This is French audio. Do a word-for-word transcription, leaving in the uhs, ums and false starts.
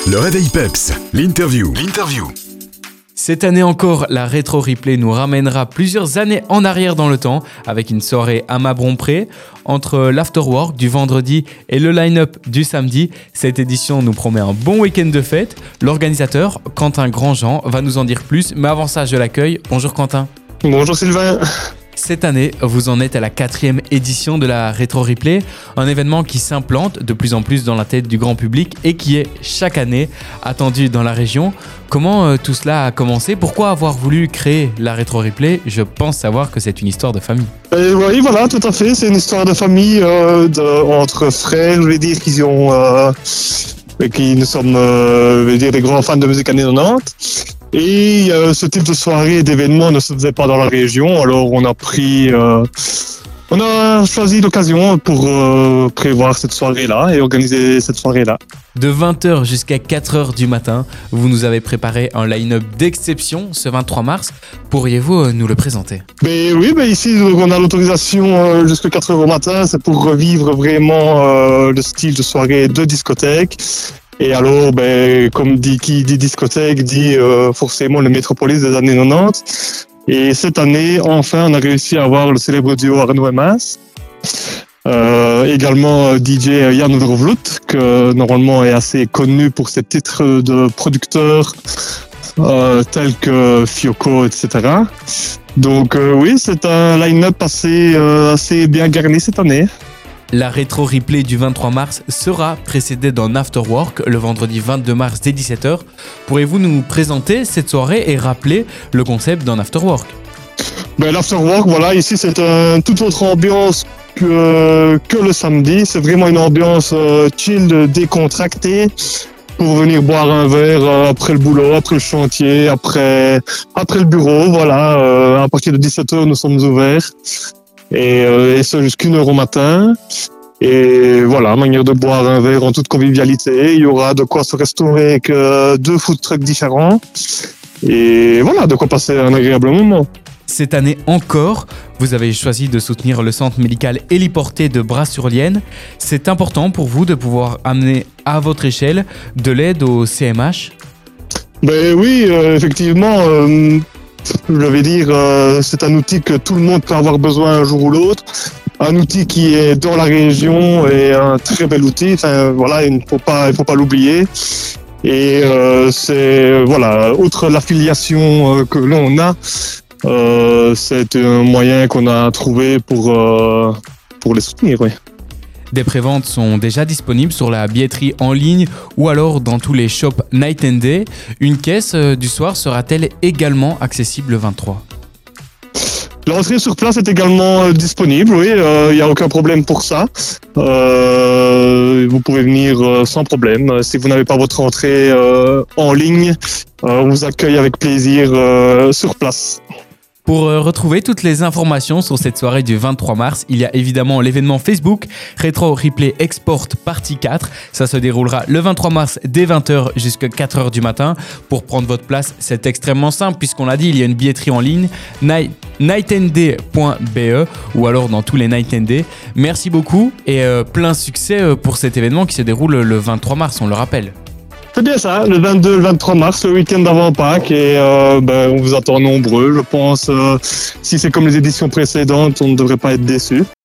Le réveil peps, l'interview. L'interview. Cette année encore, la Rétro Replay nous ramènera plusieurs années en arrière dans le temps avec une soirée à Mabron-Pré. Entre l'afterwork du vendredi et le line-up du samedi, cette édition nous promet un bon week-end de fête. L'organisateur, Quentin Grandjean, va nous en dire plus, mais avant ça, je l'accueille. Bonjour Quentin. Bonjour Sylvain. Cette année, vous en êtes à la quatrième édition de la Rétro Replay, un événement qui s'implante de plus en plus dans la tête du grand public et qui est chaque année attendu dans la région. Comment euh, tout cela a commencé ? Pourquoi avoir voulu créer la Rétro Replay ? Je pense savoir que c'est une histoire de famille. Et oui, voilà, tout à fait. C'est une histoire de famille euh, de, entre frères, je vais dire, qui ont, euh, qui nous sommes, euh, je vais dire, des grands fans de musique années quatre-vingt-dix. Et euh, ce type de soirée et d'événement ne se faisait pas dans la région, alors on a pris, euh, on a choisi l'occasion pour euh, prévoir cette soirée-là et organiser cette soirée-là. De vingt heures jusqu'à quatre heures du matin, vous nous avez préparé un line-up d'exception ce vingt-trois mars. Pourriez-vous nous le présenter ? Ben oui, ben ici on a l'autorisation euh, jusqu'à quatre heures au matin, c'est pour revivre vraiment euh, le style de soirée de discothèque. Et alors, ben, comme dit qui dit discothèque, dit euh, forcément le Métropolis des années quatre-vingt-dix. Et cette année, enfin, on a réussi à avoir le célèbre duo Arnaud et Mas. Euh, également D J Jan Overvloed, que normalement est assez connu pour ses titres de producteurs euh, tels que Fiocco, et cetera. Donc euh, oui, c'est un line-up assez, euh, assez bien garni cette année. La Rétro Replay du vingt-trois mars sera précédée d'un afterwork le vendredi vingt-deux mars dès dix-sept heures. Pourriez-vous nous présenter cette soirée et rappeler le concept d'un afterwork ? Ben, l'afterwork, voilà, ici c'est une toute autre ambiance que, que le samedi. C'est vraiment une ambiance euh, chill, décontractée, pour venir boire un verre euh, après le boulot, après le chantier, après, après le bureau. Voilà, euh, à partir de dix-sept heures, nous sommes ouverts. Et, euh, et ce jusqu'à une heure au matin. Et voilà, manière de boire un verre en toute convivialité. Il y aura de quoi se restaurer avec euh, deux food trucks différents. Et voilà, de quoi passer un agréable moment. Cette année encore, vous avez choisi de soutenir le centre médical héliporté de Bras-sur-Lienne. C'est important pour vous de pouvoir amener à votre échelle de l'aide au C M H ? Ben oui, euh, effectivement, euh, je vais dire, euh, c'est un outil que tout le monde peut avoir besoin un jour ou l'autre. Un outil qui est dans la région et un très bel outil. Enfin voilà, il ne faut pas, il faut pas l'oublier. Et euh, c'est voilà, outre l'affiliation euh, que l'on a, euh, c'est un moyen qu'on a trouvé pour euh, pour les soutenir. Oui. Des préventes sont déjà disponibles sur la billetterie en ligne ou alors dans tous les shops Night and Day. Une caisse du soir sera-t-elle également accessible le vingt-trois ? L'entrée sur place est également euh, disponible, oui, il euh, n'y a aucun problème pour ça. Euh, vous pouvez venir euh, sans problème. Si vous n'avez pas votre entrée euh, en ligne, euh, on vous accueille avec plaisir euh, sur place. Pour retrouver toutes les informations sur cette soirée du vingt-trois mars, il y a évidemment l'événement Facebook Rétro Replay Export Partie quatre. Ça se déroulera le vingt-trois mars dès vingt heures jusqu'à quatre heures du matin. Pour prendre votre place, c'est extrêmement simple puisqu'on l'a dit, il y a une billetterie en ligne night and day point b e ou alors dans tous les Night and Day. Merci beaucoup et euh, plein succès pour cet événement qui se déroule le vingt-trois mars, on le rappelle. C'est bien ça, le vingt-deux, le vingt-trois mars, le week-end d'avant Pâques, et euh, ben, on vous attend nombreux, je pense. Euh, si c'est comme les éditions précédentes, on ne devrait pas être déçus.